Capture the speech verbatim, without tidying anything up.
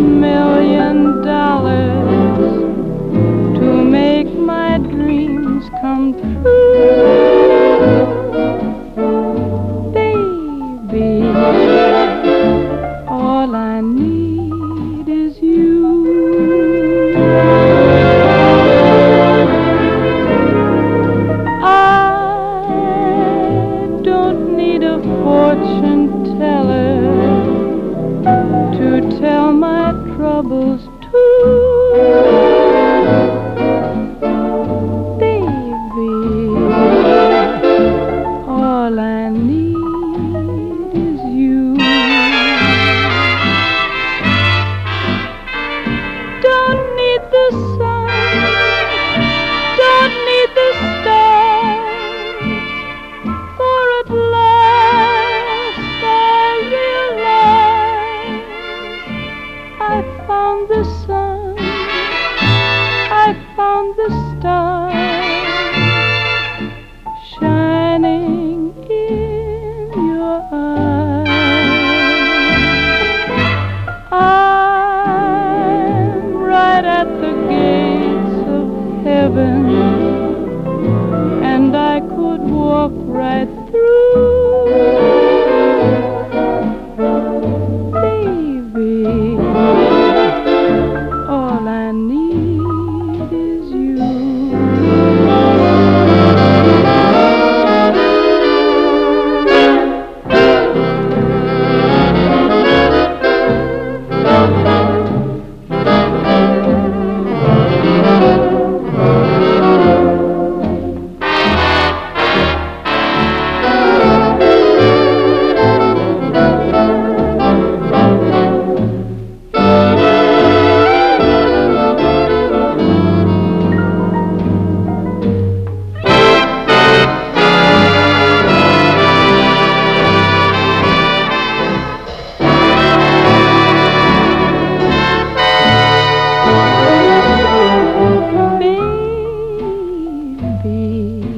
million dollars to make my dreams come true. Baby, all I need is you. I don't need a fortune teller to tell my troubles to. Baby, all I need is you. Don't need the sun, don't need the stars, for at last I realize I found the sun, I found the stars shining in your eyes. I'm right at the gates of heaven, and I could walk right through. Baby, all I need is you. Baby,